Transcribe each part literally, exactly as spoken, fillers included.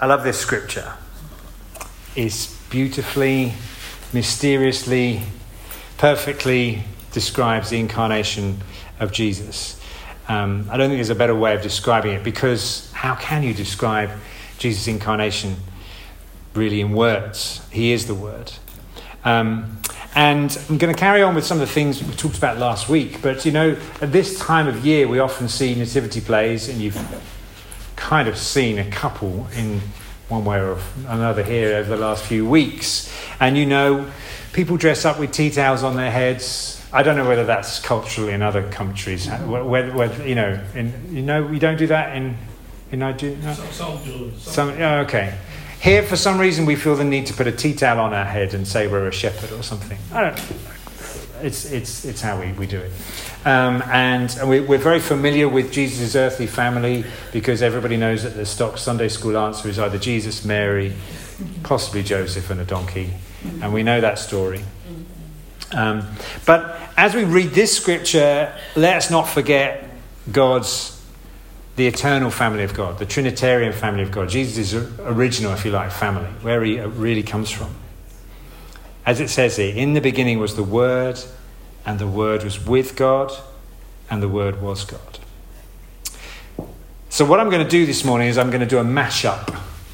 I love this scripture. It's beautifully, mysteriously, perfectly describes the incarnation of Jesus. Um, I don't think there's a better way of describing it, because how can you describe Jesus' incarnation really in words? He is the Word. Um, and I'm going to carry on with some of the things we talked about last week. But, you know, at this time of year, we often see nativity plays, and you've kind of seen a couple in one way or another here over the last few weeks. And, you know, people dress up with tea towels on their heads. I don't know whether that's cultural in other countries. Whether, whether you know, in, you know, we don't do that in in Nigeria. No? Some, some do. Some. Some, oh, okay. Here, for some reason, we feel the need to put a tea towel on our head and say we're a shepherd or something. I don't. It's it's it's how we, we do it. Um, and and we, we're very familiar with Jesus' earthly family, because everybody knows that the stock Sunday school answer is either Jesus, Mary, possibly Joseph and a donkey. And we know that story. Um, but as we read this scripture, let's not forget God's, the eternal family of God, the Trinitarian family of God. Jesus' original, if you like, family, where he really comes from. As it says here, in the beginning was the Word, and the Word was with God, and the Word was God. So what I'm going to do this morning is I'm going to do a mashup.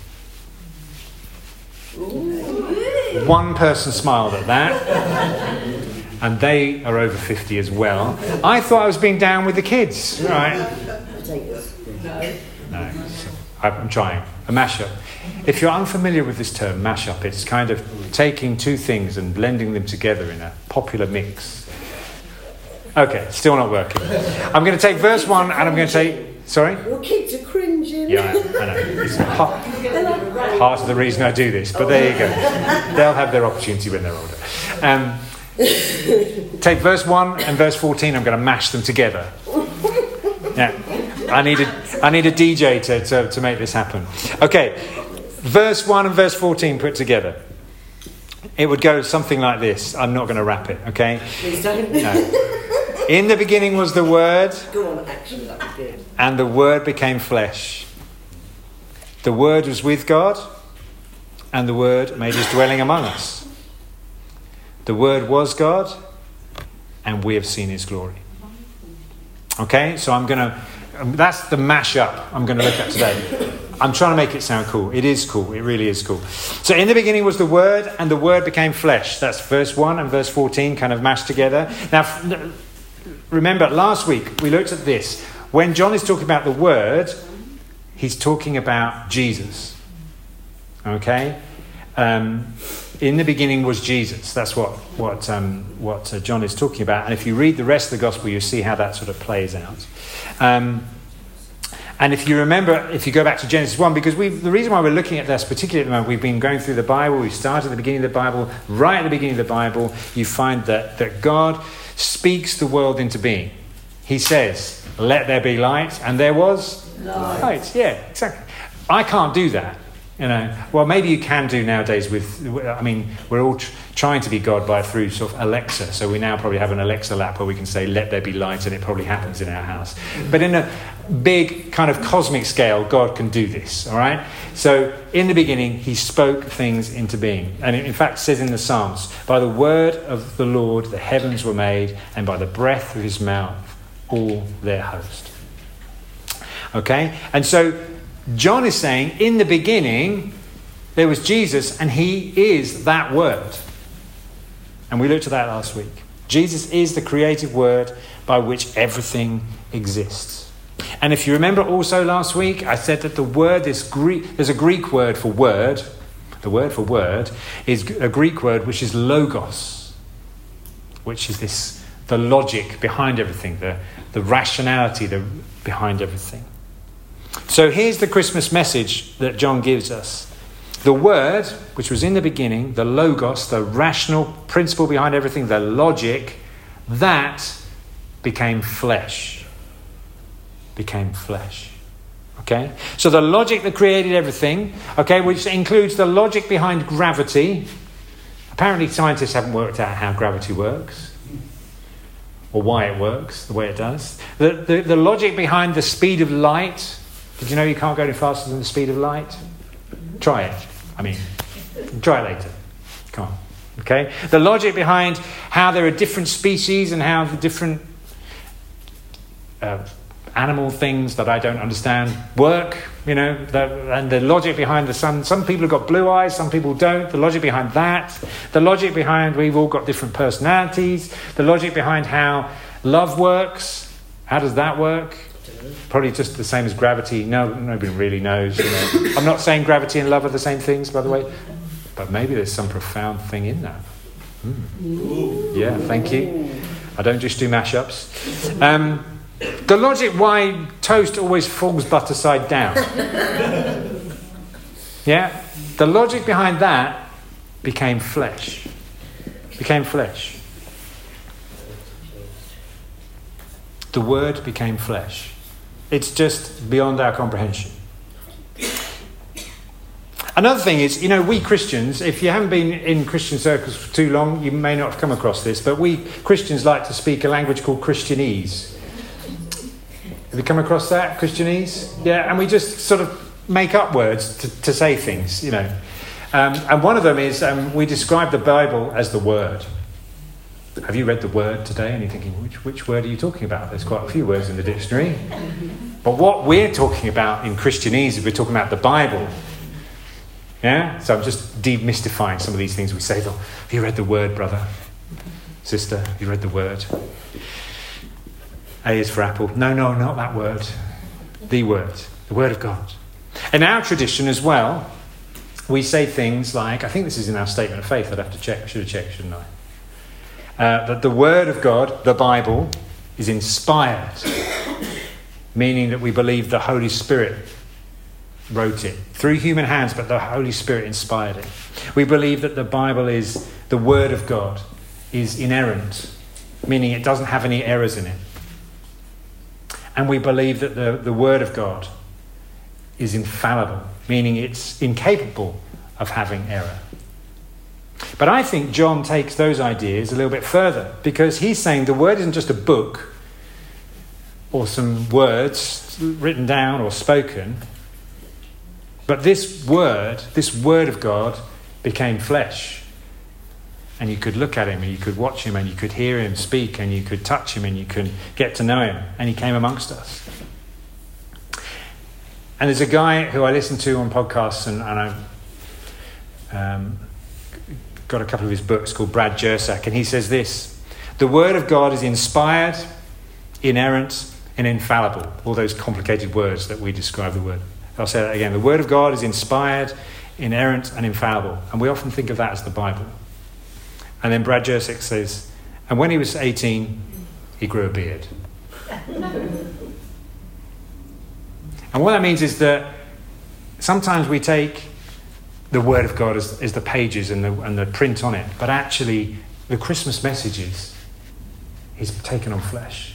One person smiled at that. And they are over fifty as well. I thought I was being down with the kids. Right? No. No. So I'm trying. A mashup. If you're unfamiliar with this term, mashup, it's kind of taking two things and blending them together in a popular mix. Okay, still not working. I'm going to take verse one and I'm going to take... Sorry? Your kids are cringing. Yeah, I know. It's part, part of the reason I do this. But there you go. They'll have their opportunity when they're older. Um... Take verse one and verse fourteen. I'm going to mash them together. Yeah, I need a, I need a D J to, to, to make this happen. Okay, verse one and verse fourteen put together. It would go something like this. I'm not going to rap it, okay? Please don't. No. In the beginning was the Word. Go on, actually, that'd be good. And the Word became flesh. The Word was with God, and the Word made his dwelling among us. The Word was God, and we have seen his glory. Okay, so I'm going to... Um, that's the mashup I'm going to look at today. I'm trying to make it sound cool. It is cool. It really is cool. So in the beginning was the Word, and the Word became flesh. That's verse one and verse fourteen kind of mashed together. Now, remember, last week we looked at this. When John is talking about the Word, he's talking about Jesus. Okay? Um... In the beginning was Jesus. That's what what um, what uh, John is talking about. And if you read the rest of the gospel, you see how that sort of plays out. Um, and if you remember, if you go back to Genesis one, because we the reason why we're looking at this particularly at the moment, we've been going through the Bible. We started at the beginning of the Bible. Right at the beginning of the Bible, you find that that God speaks the world into being. He says, "Let there be light," and there was light. light. Yeah, exactly. I can't do that. You know, well, maybe you can do nowadays with, I mean, we're all tr- trying to be God by through sort of Alexa. So we now probably have an Alexa lap where we can say, let there be light, and it probably happens in our house. But in a big kind of cosmic scale, God can do this, all right? So in the beginning, he spoke things into being. And it in fact says in the Psalms, by the word of the Lord, the heavens were made, and by the breath of his mouth, all their host. Okay? And so John is saying, in the beginning, there was Jesus, and he is that word. And we looked at that last week. Jesus is the creative word by which everything exists. And if you remember also last week, I said that the word, this Greek, there's a Greek word for word. The word for word is a Greek word which is logos, which is this, the logic behind everything, the, the rationality the, behind everything. So here's the Christmas message that John gives us. The word, which was in the beginning, the logos, the rational principle behind everything, the logic, that became flesh. Became flesh. Okay? So the logic that created everything, okay, which includes the logic behind gravity. Apparently scientists haven't worked out how gravity works, or why it works the way it does. The, the, the logic behind the speed of light. Did you know you can't go any faster than the speed of light? Try it. I mean, try it later. Come on. Okay? The logic behind how there are different species and how the different uh, animal things that I don't understand work, you know, the, and the logic behind the sun. Some people have got blue eyes, some people don't. The logic behind that. The logic behind we've all got different personalities. The logic behind how love works. How does that work? Probably just the same as gravity. No, nobody really knows. You know. I'm not saying gravity and love are the same things, by the way. But maybe there's some profound thing in that. Mm. Yeah, thank you. I don't just do mashups. Um, the logic why toast always falls butter side down. Yeah? The logic behind that became flesh. Became flesh. The word became flesh. It's just beyond our comprehension. Another thing is, you know, we Christians, if you haven't been in Christian circles for too long, you may not have come across this, but we Christians like to speak a language called Christianese. Have you come across that, Christianese? Yeah, and we just sort of make up words to, to say things, you know. Um, and one of them is, um, we describe the Bible as the Word. Have you read the Word today? And you're thinking, which, which word are you talking about? There's quite a few words in the dictionary. But what we're talking about in Christianese is we're talking about the Bible. Yeah? So I'm just demystifying some of these things we say. Though, have you read the Word, brother? Sister, have you read the Word? A is for apple. No, no, not that word. The Word. The Word of God. In our tradition as well, we say things like, I think this is in our statement of faith, I'd have to check, I should have checked, shouldn't I? Uh, that the Word of God, the Bible, is inspired, meaning that we believe the Holy Spirit wrote it through human hands, but the Holy Spirit inspired it. We believe that the Bible is the Word of God, is inerrant, meaning it doesn't have any errors in it. And we believe that the, the Word of God is infallible, meaning it's incapable of having error. But I think John takes those ideas a little bit further, because he's saying the Word isn't just a book or some words written down or spoken, but this Word, this Word of God became flesh. And you could look at him and you could watch him and you could hear him speak and you could touch him and you could get to know him. And he came amongst us. And there's a guy who I listen to on podcasts, and, and I've um, got a couple of his books called Brad Jersak, and he says this: the Word of God is inspired, inerrant, and infallible. All those complicated words that we describe the Word. I'll say that again. The Word of God is inspired, inerrant, and infallible. And we often think of that as the Bible. And then Brad Jersak says, and when he was eighteen, he grew a beard. And what that means is that sometimes we take the Word of God as, as the pages and the, and the print on it, but actually the Christmas messages, he's taken on flesh.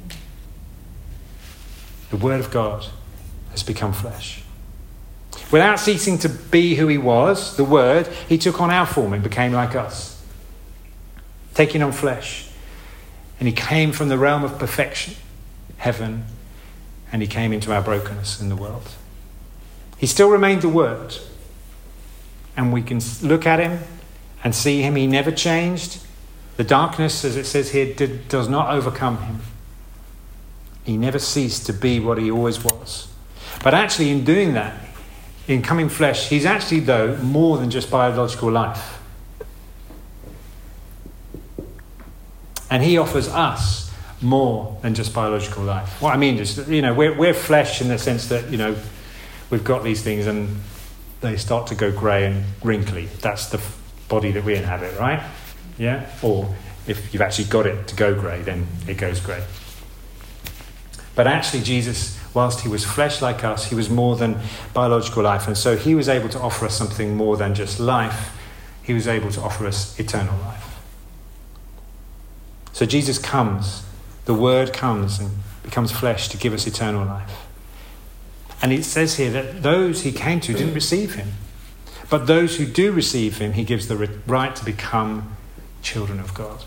The Word of God has become flesh. Without ceasing to be who he was, the Word, he took on our form and became like us, taking on flesh. And he came from the realm of perfection, heaven, and he came into our brokenness in the world. He still remained the Word. And we can look at him and see him. He never changed. The darkness, as it says here, did, does not overcome him. He never ceased to be what he always was. But actually in doing that, in coming flesh, he's actually, though, more than just biological life. And he offers us more than just biological life. What I mean is, you know, we're, we're flesh in the sense that, you know, we've got these things and they start to go grey and wrinkly. That's the f- body that we inhabit, right? Yeah? Or if you've actually got it to go grey, then it goes grey. But actually Jesus, whilst he was flesh like us, he was more than biological life. And so he was able to offer us something more than just life. He was able to offer us eternal life. So Jesus comes, the Word comes and becomes flesh to give us eternal life. And it says here that those he came to didn't receive him. But those who do receive him, he gives the right to become children of God.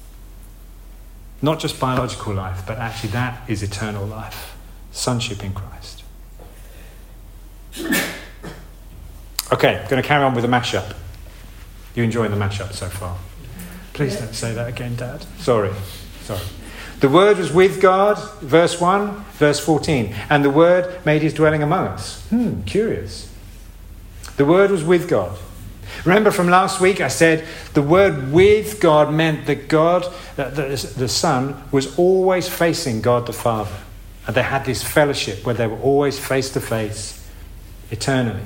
Not just biological life, but actually that is eternal life. Sonship in Christ. Okay, going to carry on with the mashup. You enjoying the mashup so far? Please don't say that again, Dad. Sorry. Sorry. The Word was with God, verse one, verse fourteen. And the Word made his dwelling among us. Hmm, curious. The Word was with God. Remember from last week I said the word with God meant that God, that the, the Son, was always facing God the Father. And they had this fellowship where they were always face to face, eternally.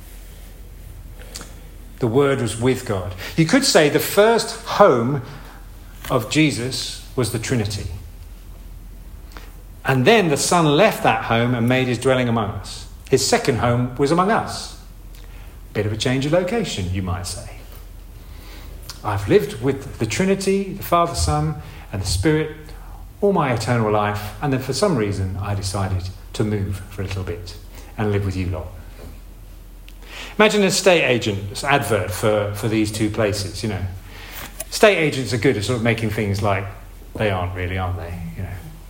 The Word was with God. You could say the first home of Jesus was the Trinity. And then the Son left that home and made his dwelling among us. His second home was among us. Bit of a change of location, you might say. I've lived with the Trinity, the Father, Son, and the Spirit all my eternal life, and then for some reason I decided to move for a little bit and live with you lot. Imagine an estate agent's advert for, for these two places, you know. Estate agents are good at sort of making things like they aren't really, aren't they? You know.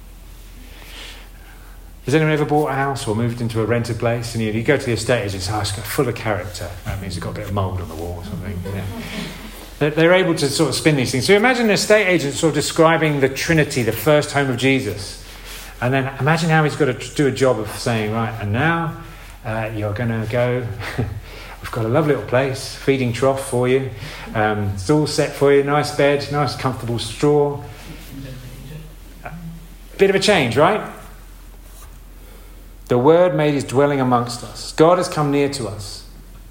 Has anyone ever bought a house or moved into a rented place? And you, you go to the estate agent and say, oh, it's got full of character. That means it's got a bit of mould on the wall or something. Yeah. They're, they're able to sort of spin these things. So imagine an estate agent sort of describing the Trinity, the first home of Jesus. And then imagine how he's got to do a job of saying, right, and now uh, you're going to go... We've got a lovely little place, feeding trough for you. Um, it's all set for you, nice bed, nice comfortable straw. Bit of a change, right? The Word made his dwelling amongst us. God has come near to us.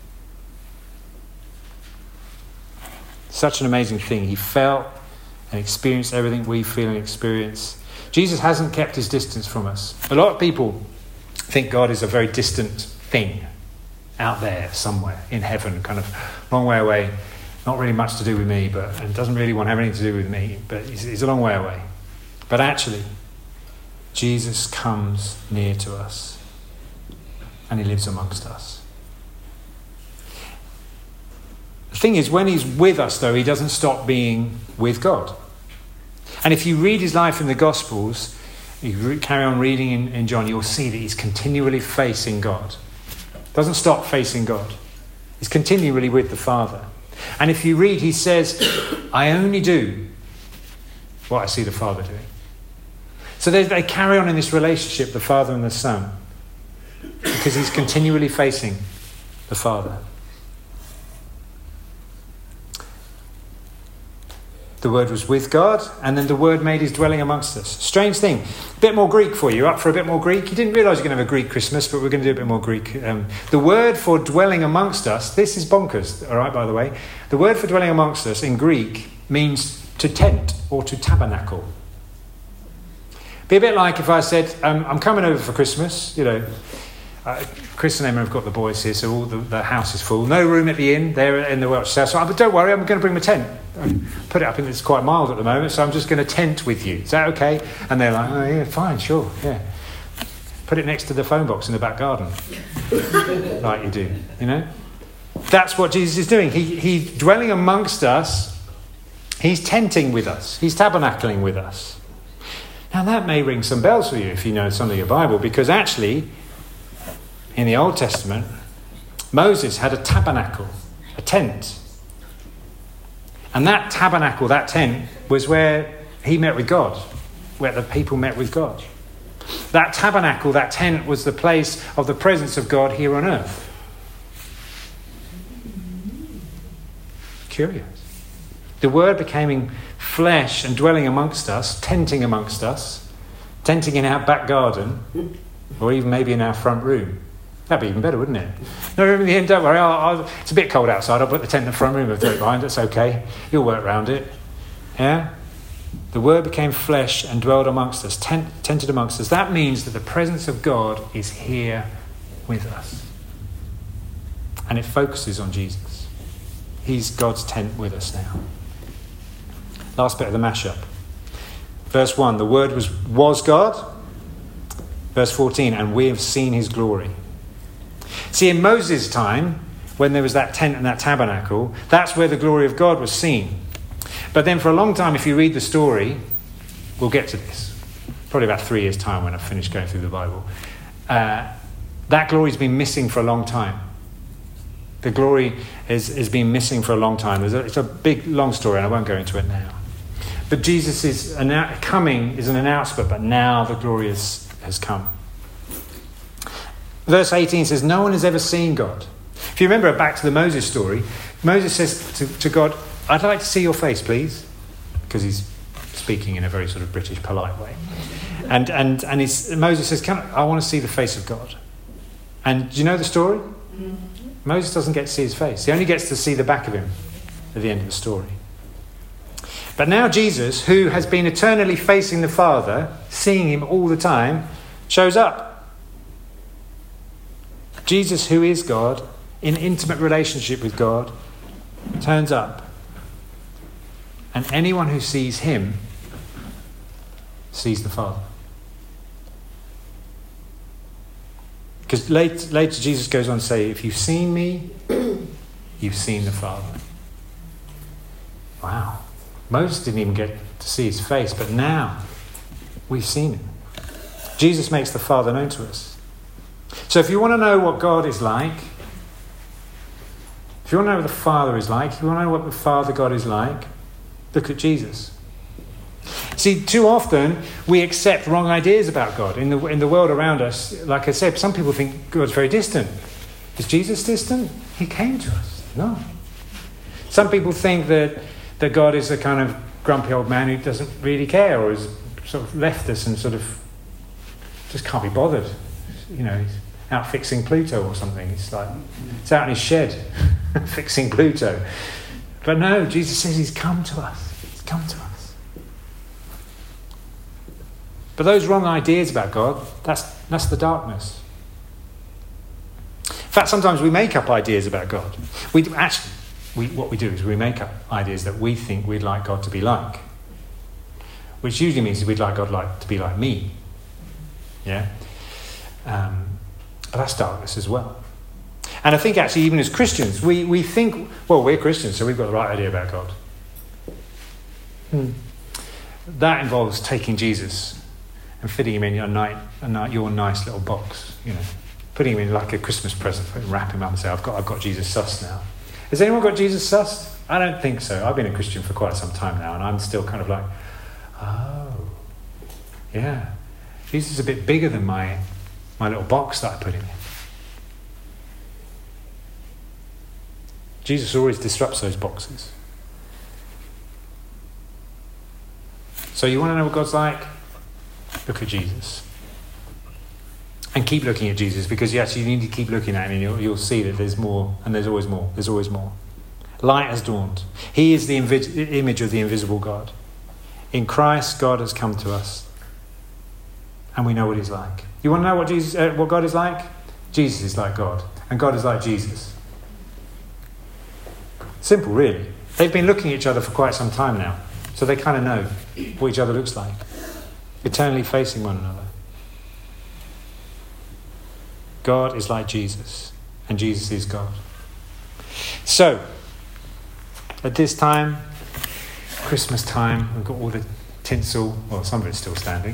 Such an amazing thing. He felt and experienced everything we feel and experience. Jesus hasn't kept his distance from us. A lot of people think God is a very distant thing out there somewhere in heaven, kind of long way away. Not really much to do with me, but and doesn't really want to have anything to do with me, but he's, he's a long way away. But actually, Jesus comes near to us and he lives amongst us. The thing is, when he's with us, though, he doesn't stop being with God. And if you read his life in the Gospels, you re- carry on reading in, in John, you'll see that he's continually facing God. Doesn't stop facing God. He's continually with the Father. And if you read, he says, I only do what I see the Father doing. So they, they carry on in this relationship, the Father and the Son, because he's continually facing the Father. The Word was with God, and then the Word made his dwelling amongst us. Strange thing. A bit more Greek for you. Up for a bit more Greek? You didn't realise you're going to have a Greek Christmas, but we're going to do a bit more Greek. Um, the word for dwelling amongst us, this is bonkers, all right, by the way. The word for dwelling amongst us in Greek means to tent or to tabernacle. Be a bit like if I said, um, I'm coming over for Christmas, you know. Uh, Chris and Emma have got the boys here, so all the, the house is full. No room at the inn. They're in the Welsh South. So, but don't worry, I'm going to bring my tent. Put it up, and it's quite mild at the moment, so I'm just going to tent with you. Is that okay? And they're like, oh yeah, fine, sure, yeah. Put it next to the phone box in the back garden, like you do, you know. That's what Jesus is doing. He he's dwelling amongst us. He's tenting with us. He's tabernacling with us. Now that may ring some bells for you if you know some of your Bible, because actually, in the Old Testament, Moses had a tabernacle, a tent. And that tabernacle, that tent, was where he met with God, where the people met with God. That tabernacle, that tent, was the place of the presence of God here on earth. Curious. The Word becoming flesh and dwelling amongst us, tenting amongst us, tenting in our back garden, or even maybe in our front room. That'd be even better, wouldn't it? No, in the end, don't worry. I'll, I'll, it's a bit cold outside. I'll put the tent in the front room. I'll do it behind. It's okay. You'll work around it. Yeah? The Word became flesh and dwelled amongst us, tent, tented amongst us. That means that the presence of God is here with us. And it focuses on Jesus. He's God's tent with us now. Last bit of the mashup. Verse one, the Word was, was God. Verse fourteen, and we have seen his glory. See, in Moses' time, when there was that tent and that tabernacle, that's where the glory of God was seen. But then for a long time, if you read the story, we'll get to this, probably about three years' time when I've finished going through the Bible, uh, that glory's been missing for a long time. The glory is, is been missing for a long time. It's a, it's a big, long story, and I won't go into it now. But Jesus is annou- coming is an announcement, but now the glory is, has come. Verse eighteen says, no one has ever seen God. If you remember back to the Moses story, Moses says to, to God, I'd like to see your face, please. Because he's speaking in a very sort of British, polite way. And and and he's, Moses says, Can I, I want to see the face of God. And do you know the story? Mm-hmm. Moses doesn't get to see his face. He only gets to see the back of him at the end of the story. But now Jesus, who has been eternally facing the Father, seeing him all the time, shows up. Jesus, who is God, in intimate relationship with God, turns up. And anyone who sees him sees the Father. Because later, later Jesus goes on to say, if you've seen me, you've seen the Father. Wow. Moses didn't even get to see his face, but now we've seen him. Jesus makes the Father known to us. So if you want to know what God is like, if you want to know what the Father is like, if you want to know what the Father God is like, look at Jesus. See, too often we accept wrong ideas about God. In the in the world around us, like I said, some people think God's very distant. Is Jesus distant? He came to us. No. Some people think that, that God is a kind of grumpy old man who doesn't really care, or has sort of left us and sort of just can't be bothered. You know, he's out fixing Pluto or something. It's like, it's out in his shed fixing Pluto. But no, Jesus says he's come to us. He's come to us. But those wrong ideas about God, that's that's the darkness. In fact, sometimes we make up ideas about God. We do, actually, we, what we do is we make up ideas that we think we'd like God to be like, which usually means we'd like God like to be like me. Yeah, um, but that's darkness as well. And I think actually, even as Christians, we we think, well, we're Christians, so we've got the right idea about God. Hmm. That involves taking Jesus and fitting him in your, night, your nice little box, you know, putting him in like a Christmas present, wrap him up and say, I've got, I've got Jesus sussed now. Has anyone got Jesus sussed? I don't think so. I've been a Christian for quite some time now, and I'm still kind of like, oh, yeah, Jesus is a bit bigger than my, my little box that I put him in. Jesus always disrupts those boxes. So you want to know what God's like? Look at Jesus. And keep looking at Jesus, because you actually need to keep looking at him, and you'll, you'll see that there's more, and there's always more. There's always more. Light has dawned. He is the invi- image of the invisible God. In Christ, God has come to us, and we know what he's like. You want to know what Jesus, uh, what God is like? Jesus is like God, and God is like Jesus. Simple, really. They've been looking at each other for quite some time now, so they kind of know what each other looks like. Eternally facing one another. God is like Jesus, and Jesus is God. So, at this time, Christmas time, we've got all the tinsel, well, some of it's still standing.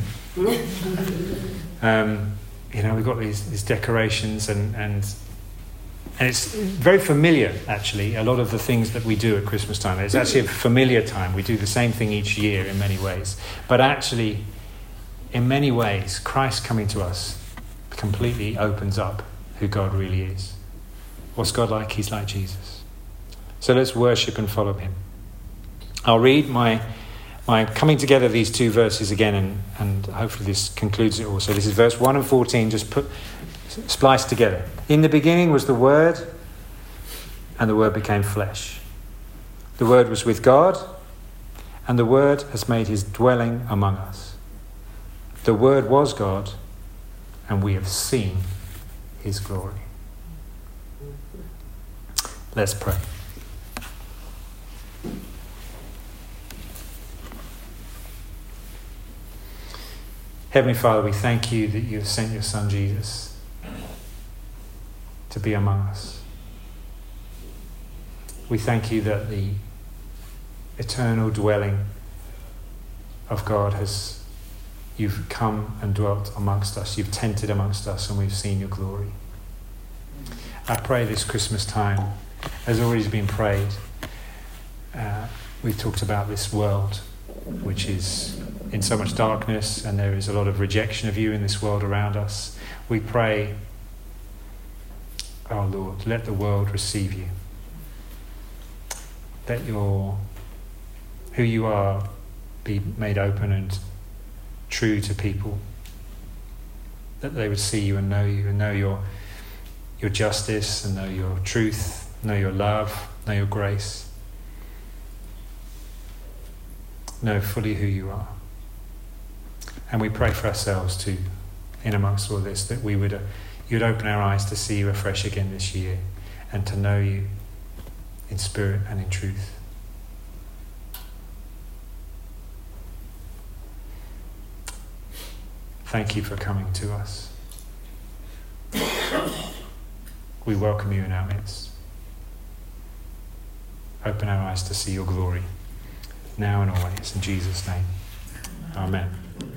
um, you know, we've got these, these decorations, and, and and it's very familiar, actually, a lot of the things that we do at Christmas time. It's actually a familiar time. We do the same thing each year in many ways. But actually, in many ways, Christ coming to us completely opens up who God really is. What's God like? He's like Jesus. So let's worship and follow him. I'll read my my coming together these two verses again, and, and hopefully this concludes it all. So this is verse one and fourteen, just put spliced together. In the beginning was the Word, and the Word became flesh. The Word was with God, and the Word has made his dwelling among us. The Word was God, and we have seen his glory. Let's pray. Heavenly Father, we thank you that you have sent your Son Jesus to be among us. We thank you that the eternal dwelling of God has, you've come and dwelt amongst us. You've tented amongst us, and we've seen your glory. I pray this Christmas time has already been prayed. Uh, we've talked about this world, which is in so much darkness, and there is a lot of rejection of you in this world around us. We pray, oh Lord, let the world receive you. Let your, who you are, be made open and true to people. That they would see you and know you, and know your your justice, and know your truth, know your love, know your grace. Know fully who you are. And we pray for ourselves too, in amongst all this, that we would, uh, you would open our eyes to see you afresh again this year, and to know you in spirit and in truth. Thank you for coming to us. We welcome you in our midst. Open our eyes to see your glory, now and always. In Jesus' name, amen.